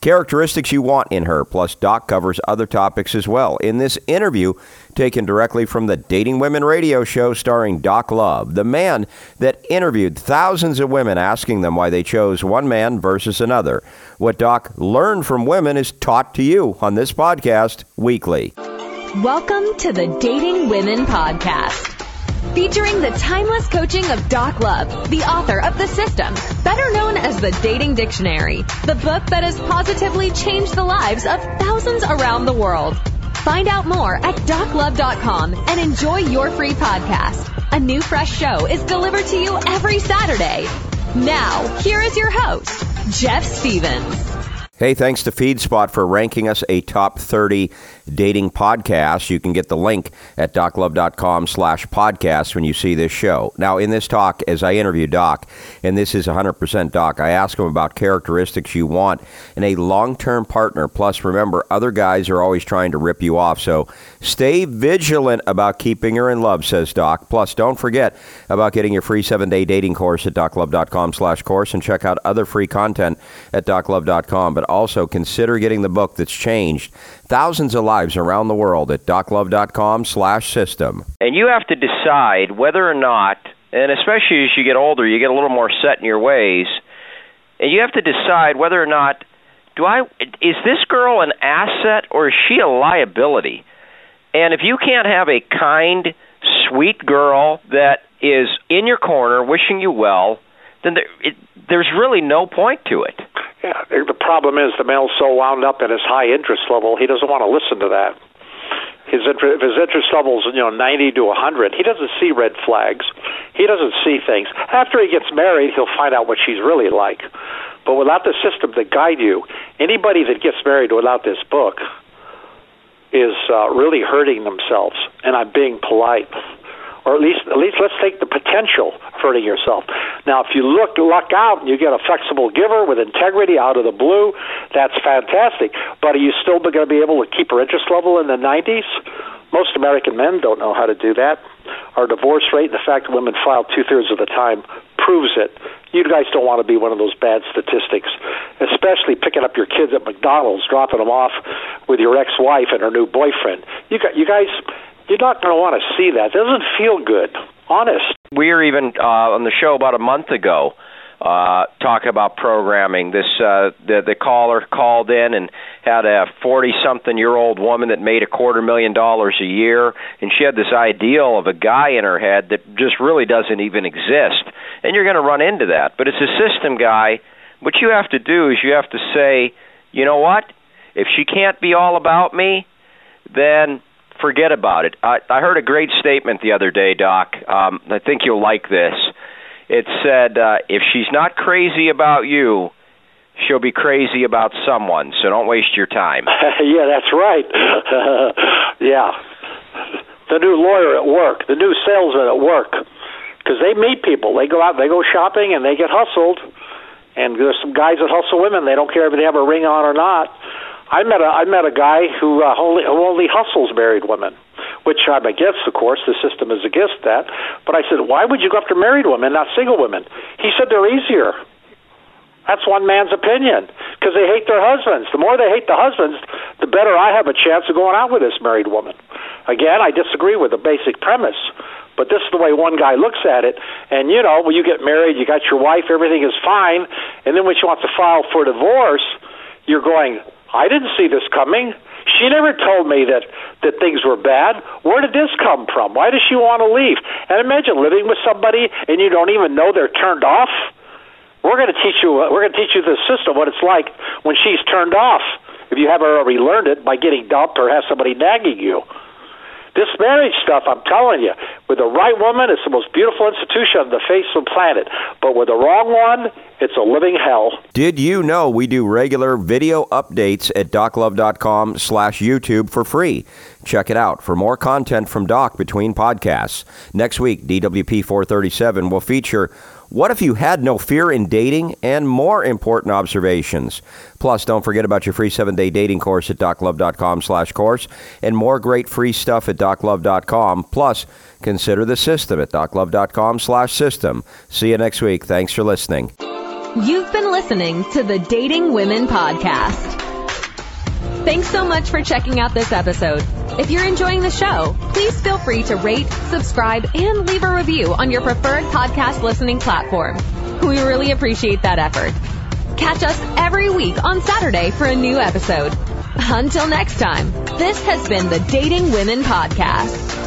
characteristics you want in her. Plus, Doc covers other topics as well. In this interview, taken directly from the Dating Women radio show starring Doc Love, the man that interviewed thousands of women asking them why they chose one man versus another. What Doc learned from women is taught to you on this podcast weekly. Welcome to the Dating Women Podcast, featuring the timeless coaching of Doc Love, the author of The System, better known as the Dating Dictionary, the book that has positively changed the lives of thousands around the world. Find out more at doclove.com and enjoy your free podcast. A new fresh show is delivered to you every Saturday. Now, here is your host, Jeff Stevens. Hey, thanks to FeedSpot for ranking us a top 30 dating podcast. You can get the link at doclove.com/podcast when you see this show. Now, in this talk, as I interview Doc, and this is 100% Doc, I ask him about characteristics you want in a long-term partner. Plus, remember, other guys are always trying to rip you off, so stay vigilant about keeping her in love, says Doc. Plus, don't forget about getting your free 7-day dating course at doclove.com/course, and check out other free content at doclove.com. But also consider getting the book that's changed thousands of lives around the world at doclove.com/system. And you have to decide whether or not, and especially as you get older, you get a little more set in your ways, and you have to decide whether or not, is this girl an asset or is she a liability? And if you can't have a kind, sweet girl that is in your corner wishing you well, then there's really no point to it. Yeah, the problem is the male's so wound up in his high interest level, he doesn't want to listen to that. If his interest level's 90 to 100, he doesn't see red flags. He doesn't see things. After he gets married, he'll find out what she's really like. But without the system to guide you, anybody that gets married without this book is really hurting themselves. And I'm being polite. Or at least let's take the potential of hurting yourself. Now, if you luck out and you get a flexible giver with integrity out of the blue, that's fantastic. But are you still going to be able to keep her interest level in the 90s? Most American men don't know how to do that. Our divorce rate, and the fact that women file 2/3 of the time, proves it. You guys don't want to be one of those bad statistics, especially picking up your kids at McDonald's, dropping them off with your ex-wife and her new boyfriend. You guys... You're not going to want to see that. It doesn't feel good. Honest. We were even on the show about a month ago talking about programming. The caller called in and had a 40-something-year-old woman that made $250,000 a year, and she had this ideal of a guy in her head that just really doesn't even exist. And you're going to run into that. But as a system guy, what you have to do is you have to say, you know what? If she can't be all about me, then forget about it. I heard a great statement the other day, Doc. I think you'll like this. It said, if she's not crazy about you, she'll be crazy about someone, so don't waste your time. Yeah, that's right. Yeah. The new lawyer at work, the new salesman at work, because they meet people. They go out, they go shopping, and they get hustled. And there's some guys that hustle women. They don't care if they have a ring on or not. I met a guy who only hustles married women, which I'm against, of course. The system is against that. But I said, why would you go after married women, not single women? He said they're easier. That's one man's opinion, because they hate their husbands. The more they hate the husbands, the better I have a chance of going out with this married woman. Again, I disagree with the basic premise, but this is the way one guy looks at it. And, when you get married, you got your wife, everything is fine, and then when she wants to file for divorce, you're going, I didn't see this coming. She never told me that things were bad. Where did this come from? Why does she want to leave? And imagine living with somebody and you don't even know they're turned off. We're going to teach you the system, what it's like when she's turned off, if you haven't already learned it by getting dumped or have somebody nagging you. This marriage stuff, I'm telling you, with the right woman, it's the most beautiful institution on the face of the planet. But with the wrong one, it's a living hell. Did you know we do regular video updates at doclove.com/YouTube for free? Check it out for more content from Doc between podcasts. Next week, DWP 437 will feature What if you had no fear in dating, and more important observations. Plus, don't forget about your free 7-day dating course at doclove.com/course and more great free stuff at doclove.com. Plus, consider the system at doclove.com/system. See you next week. Thanks for listening. You've been listening to the Dating Women Podcast. Thanks so much for checking out this episode. If you're enjoying the show, please feel free to rate, subscribe, and leave a review on your preferred podcast listening platform. We really appreciate that effort. Catch us every week on Saturday for a new episode. Until next time, this has been the Dating Women Podcast.